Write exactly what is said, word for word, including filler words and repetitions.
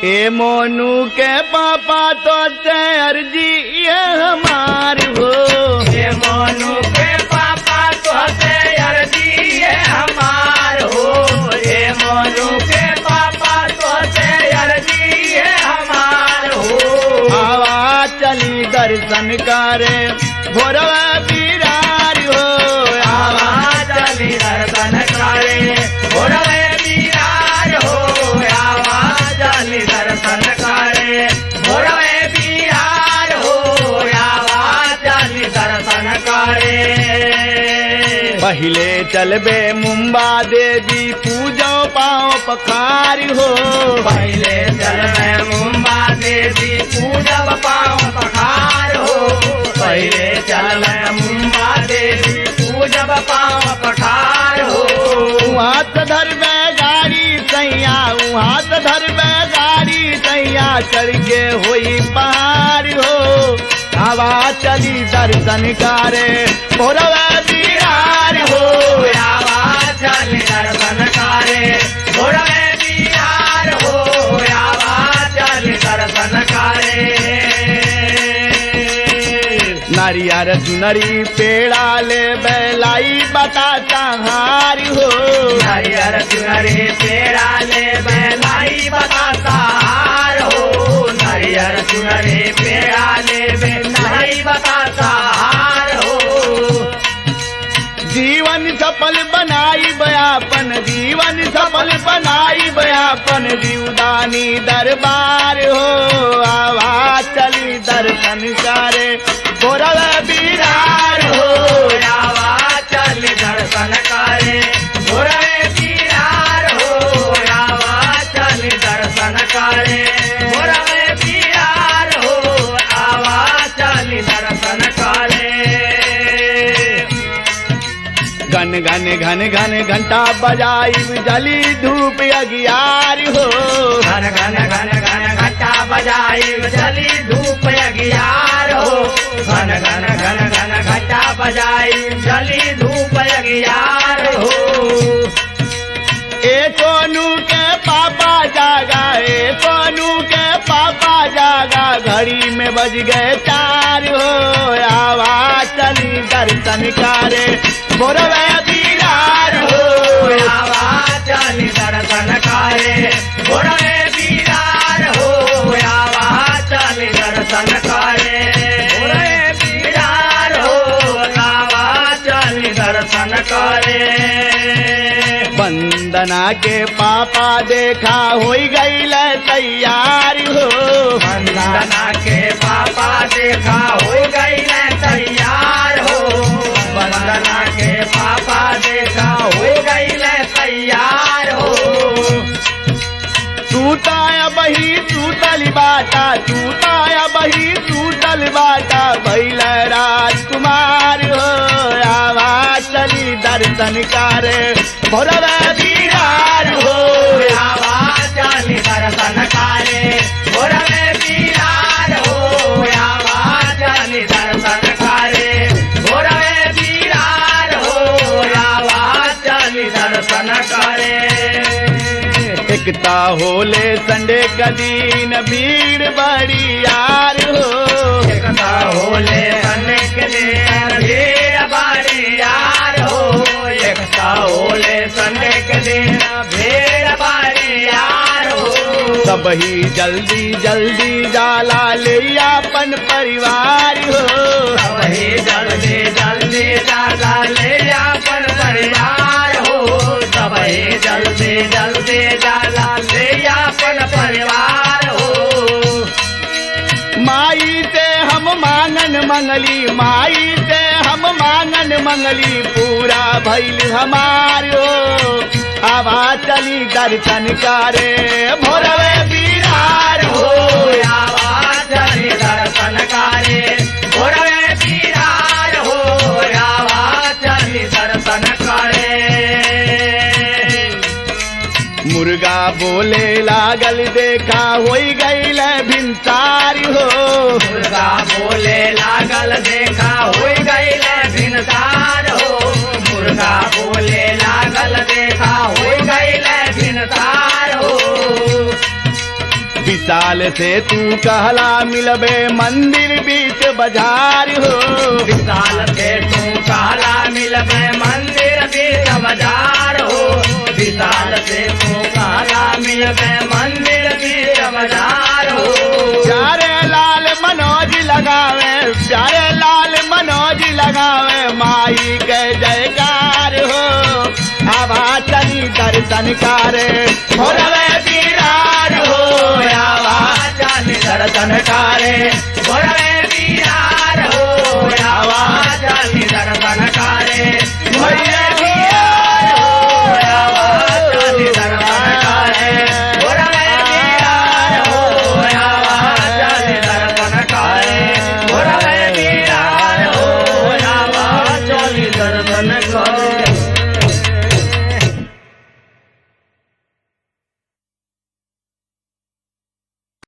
ए मोनू के पापा तो ते अर्जी ये हमार हो। ए मोनू के पापा तो ते अर्जी ये हमार हो। ए मोनू के पापा तो ते अर्जी ये हमार हो। आवा चली दर्शन करे भोरवा बिरार हो। आवा चली दर्शन करे भोरवे बिरार हो। आवा चली दर्शन करे भोरवे बिरार हो। आवा चली दर्शन करे। पहले चलबे मुंबा देवी पूजो पाओ पखार हो। पहले चलबे मुंबा देवी पूजब पाओ पखार हो। पहले चलबे मुंबा देवी पूजब पाओ पखार हो। हाथ धरबे गाड़ी सैया हाथ धरबे गाड़ी सैया चढ़ के होई पहाड़ हो। आवा चली दर्शन करे भोरवा बिहार हो। आवा चली दर्शन करे भोरवे बिहार हो। आवा चली दर्शन करे। नारियर सुनरी पेड़ा ले बेलाई बताता हार हो। नारियर सुनरी पेड़ा ले बेलाई बताता हार हो। नारियर सुनरी पेड़ा ले बेलाई बताता हार हो। जीवन सफल बनाई बयापन जीवन सफल बनाई बयापन जीवदानी दरबार हो। आवा चली दर्शन करे भोरवा बिहार हो। आवा चली दर्शन करे भोरवे बिहार हो। आवा चली दर्शन करे भोरवे बिहार हो। आवा चली दर्शन करे। घन घन घन घन घंटा बजाई जली धूप अगियार हो। घन घन घन घन घंटा बजाई जली धूप अगियार हो। घन घन घन घन घंटा बजाई जली धूप अगियार हो। ए सोनू के पापा जागा ए सोनू के पापा जागा घड़ी में बज गए चार हो। आवा चली दर्शन करे भोरवा बिहार हो। आवा चली दर्शन करे भोरवे बिहार हो। आवा चली दर्शन करे भोरवे बिहार हो। आवा चली दर्शन करे। वंदना के पापा देखा होई गई तैयार हो। वंदना के पापा देखा हो गई तैयार हो। वंदना के पापा देखा हो गई तैयार हो। टूटाया बही टूटल बाटा टूटाया बही टूटल बाटा भैल राजकुमार हो। आवा चली दर्शन करे भोरवा बिहार हो। आवा चली दर्शन करे भोरवे बिहार हो। आवा चली दर्शन करे भोरवे बिहार हो। आवा चली दर्शन करे। एकता होले संडे का दिन भीड़ बड़ी यार हो। एकता होले संडे के दिन भीड़ बड़ी यार हो। एकता होले संडे के दिन भीड़ बड़ी यार हो। सब ही जल्दी जल्दी जाला ले अपन परिवार हो। सब ही जल्दी जल्दी जाला ले अपन परिवार हो। सब ही जल्दी जल्दी जाला ले अपन परिवार हो। माई से हम मांगन मंगली माई से हम मांगन मंगली पूरा भइल हमारो। आवा चली दर्शन करे भोरवे बिहार हो। आवा चली दर्शन करे भोरवे बिहार हो। आवा चली दर्शन करे। मुर्गा बोले लागल देखा होई गईल भिनसार हो। मुर्गा बोले लागल देखा होई गईल भिनसार हो। मुर्गा बोले लागल देखा होई गईल भिनसार हो। विशाल से तू कहला मिलबे मंदिर बीच बाजार हो विशाल से तू कहला मिलबे मंदिर बीच बाजार हो विशाल से तू कहला मिलबे मंदिर बीच बाजार हो प्यारे लाल मनोज लगावे प्यारे लाल मनोज लगावे माई के जयकार हो आवा चली दर्शन करे भोरवे विरार हो आवा दर्शन करे भोरवे